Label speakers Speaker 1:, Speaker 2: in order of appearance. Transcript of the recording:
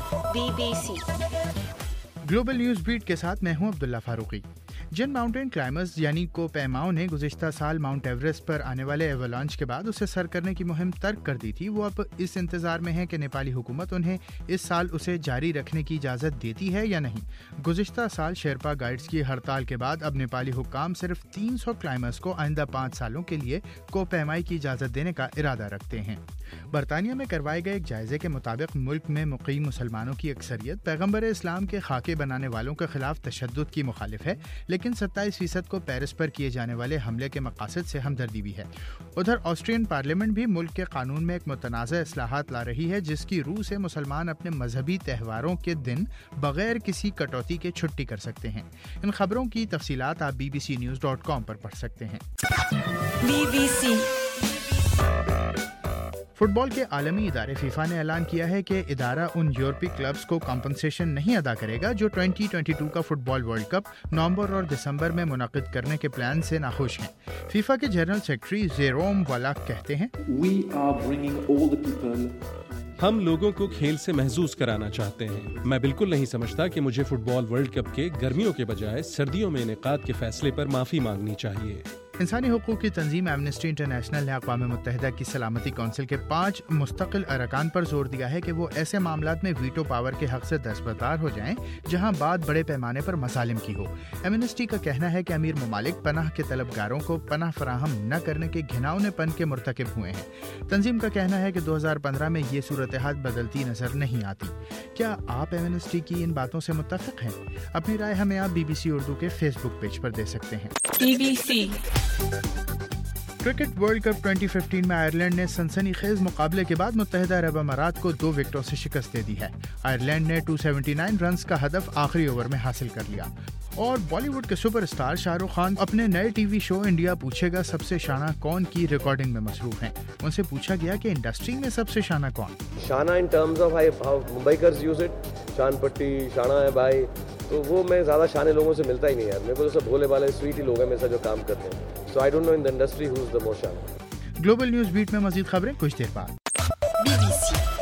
Speaker 1: BBC
Speaker 2: global news beat के साथ मैं हूं अब्दुल्ला फारूकी। जिन माउंटेन क्लाइमर्स यानी कोपैमाओं ने गुज़िश्ता साल माउंट एवरेस्ट पर आने वाले एवलांच के बाद उसे सर करने की मुहिम तर्क कर दी थी, वो अब इस इंतज़ार में है कि नेपाली हुकूमत उन्हें इस साल उसे जारी रखने की इजाज़त देती है या नहीं। गुज़िश्ता साल शेरपा गाइड्स की हड़ताल के बाद अब नेपाली हुक्काम सिर्फ 300 क्लाइमर्स को आइंदा 5 सालों के लिए कोपैमाई की इजाज़त देने का इरादा रखते हैं। बरतानिया में करवाए गए एक जायजे के मुताबिक मुल्क में मुकीम मुसलमानों की अक्सरियत पैगम्बर इस्लाम के खाके बनाने वालों के खिलाफ तशद्दुद की मुखालिफ है, लेकिन 27% को पेरिस पर किए जाने वाले हमले के मकासद से हमदर्दी भी है। उधर ऑस्ट्रियन पार्लियामेंट भी मुल्क के कानून में एक मुतनाज़ा इस्लाहात ला रही है, जिसकी रूह से मुसलमान अपने मजहबी त्योहारों के दिन बगैर किसी कटौती के छुट्टी कर सकते हैं। इन खबरों की तफसीलात आप bbcnews.com पर पढ़ सकते हैं।
Speaker 1: BBC
Speaker 2: फुटबॉल के आलमी इदारे फीफा ने ऐलान किया है कि इदारा उन यूरोपीय क्लब्स को कॉम्पनसेशन नहीं अदा करेगा जो 2022 का फुटबॉल वर्ल्ड कप नवंबर और दिसंबर में मुनक़िद करने के प्लान से नाखुश हैं। फीफा के जनरल सेक्रेटरी जेरोम वालाक कहते हैं,
Speaker 3: हम लोगों को खेल से महसूस कराना चाहते हैं। मैं बिल्कुल नहीं समझता कि मुझे फुटबॉल वर्ल्ड कप के गर्मियों के बजाय सर्दियों में इनेकाद के फैसले पर माफ़ी मांगनी चाहिए।
Speaker 2: इंसानी हुकूक की तंजीम एमनेस्टी इंटरनेशनल ने अक़वाम मुत्तहिदा की सलामती कौंसिल के 5 मुस्तकिल अरकान पर जोर दिया है कि वो ऐसे मामलात में वीटो पावर के हक से दस्तबरदार हो जाएं जहां बात बड़े पैमाने पर मसालिम की हो। एमनेस्टी का कहना है कि अमीर ममालिक पनाह के तलबगारों को पनाह फराहम न करने के घिनौनेपन के मुर्तकिब हुए हैं। तंजीम का कहना है कि 2015 में ये सूरत हाल बदलती नजर नहीं आती। क्या आप एमनेस्टी की इन बातों से मुत्तफिक हैं? अपनी राय हमें आप BBC उर्दू के फेसबुक पेज पर दे सकते हैं।
Speaker 1: BBC
Speaker 2: क्रिकेट वर्ल्ड कप 2015 में आयरलैंड ने सनसनीखेज मुकाबले के बाद मुत्तहिदा अरब अमारात को 2 विकेटों से शिकस्त दे दी है। आयरलैंड ने 279 रन्स का हदफ आखिरी ओवर में हासिल कर लिया। और बॉलीवुड के सुपरस्टार शाहरुख खान अपने नए टीवी शो इंडिया पूछेगा सबसे शाना कौन की रिकॉर्डिंग में मसरूफ हैं। उनसे पूछा गया कि इंडस्ट्री में सबसे शाना कौन।
Speaker 4: शाना in terms of how Mumbaikars use it, शान पट्टी शाना है भाई, तो वो मैं ज़्यादा शाने लोगों से मिलता ही नहीं यार। मेरे को तो सब भोले वाले स्वीट ही लोग हैं मेरे साथ जो काम करते हैं। So I don't know in the industry who is the most शाना।
Speaker 2: ग्लोबल न्यूज़ बीट में मज़ीद खबरें कुछ देर बाद।
Speaker 1: BBC